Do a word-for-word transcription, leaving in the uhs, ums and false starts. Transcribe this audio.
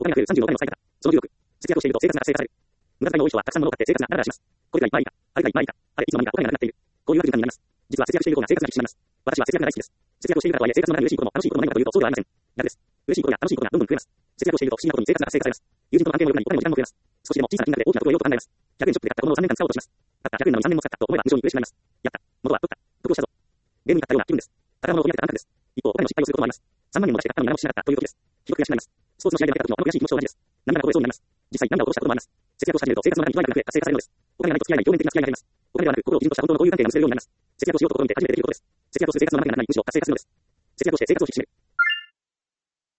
他になくさんじゅうのお金の使い方。その努力。節約をしていると生活が活性化される。無駄遣いの多い人はたくさん物を買って生活がナラナラします。これがいっぱいいいか、あれがいっぱいいいか、あれいつの間にかお金がなくなっている。こういう悪循環になります。実は節約している方が生活が厳しくなります。私は節約が大好きです。節約をしているからとはいえ生活の中で嬉しいことも楽しいことも何かというとそうではありません。逆です。嬉しいことや楽しいことがどんどん増えます。節約をしていると不思議なことに生活が活性化されます。友人との関係も良くなり、お金も時間も増えます。少しでも小さな金額で大きなことを言おうと考えます。ひゃくえんショップで買ったものをさんねんかん使おうとします。たったひゃくえんなのにさんねんも使ったと思えば無性に嬉しくなります。やった。元は取った。得をしたぞ。ゲームに勝ったような気分です。宝物を取り上げた感覚です。一方、お金の失敗をすることもあります。さんまんえんも出して買ったのに何もしなかったという時です。ひどく悔しくなります。スポーツの試合で負けた時のこの悔しい気持ちと同じです。涙がこぼれそうになります。実際涙を落としたこともあります。節約をし始めると生活の中に不安がなく活性化されるのです。お金がないと付き合えない表面的な付き合いがあります。お金ではなく心を基準とした本当の交友関係が結べるようになります。節約をしようと試みて初めてできることです。節約をする生活の中がない、むしろ活性化するのです。節約をして生活を引き締める。